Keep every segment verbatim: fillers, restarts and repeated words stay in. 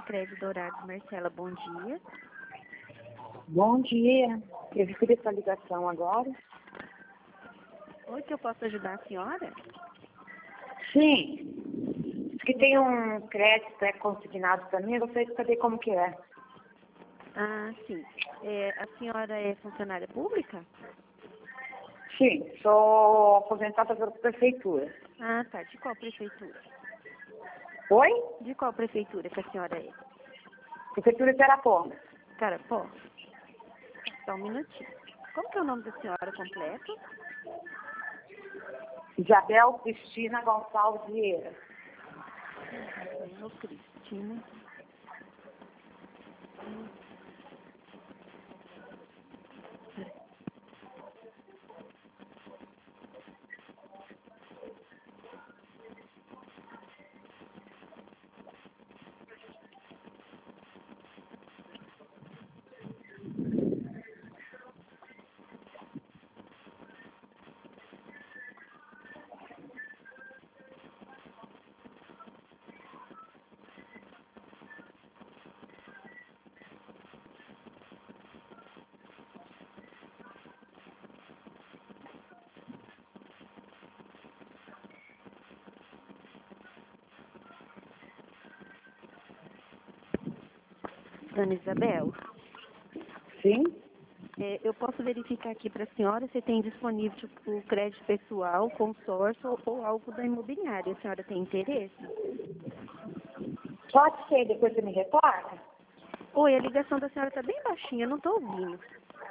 Crédito Dourados, Marcela, bom dia. Bom dia. Eu recebi essa ligação agora. Oi, que eu posso ajudar a senhora? Sim. Diz que tem um crédito pré-consignado para mim, eu gostaria de saber como que é. Ah, sim. É, a senhora é funcionária pública? Sim, sou aposentada pela prefeitura. Ah, tá. De qual prefeitura? Oi? De qual prefeitura que a senhora é? Prefeitura de Araponga. Carapó? Só um minutinho. Como que é o nome da senhora completo? Isabel Cristina Gonçalves Vieira. Isabel Cristina. Dona Isabel, Sim? é, eu posso verificar aqui para a senhora se tem disponível o crédito pessoal, consórcio ou, ou algo da imobiliária. A senhora tem interesse? Pode ser, depois você me retorna? Oi, a ligação da senhora está bem baixinha, eu não estou ouvindo.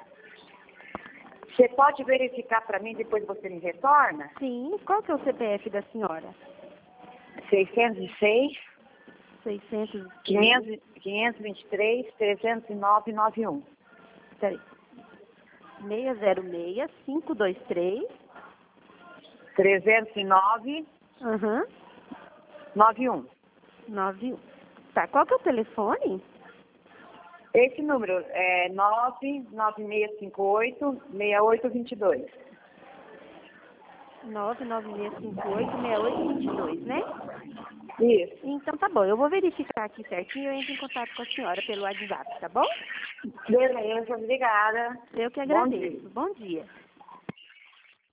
Você pode verificar para mim, depois você me retorna? Sim, qual que é o C P F da senhora? seiscentos e seis, seiscentos... quinhentos, quinhentos e vinte e três, trezentos e nove, noventa e um. Peraí. seis zero seis, cinco dois três. trezentos e nove, Aham. noventa e um. noventa e um. Tá, qual que é o telefone? Esse número é nove nove seis cinco oito, seis oito dois dois. nove nove seis cinco oito, seis oito dois dois, né? Isso. Então tá bom, eu vou verificar aqui certinho e eu entro em contato com a senhora pelo WhatsApp, tá bom? Beleza, obrigada. Eu que Bom agradeço. dia. Bom dia.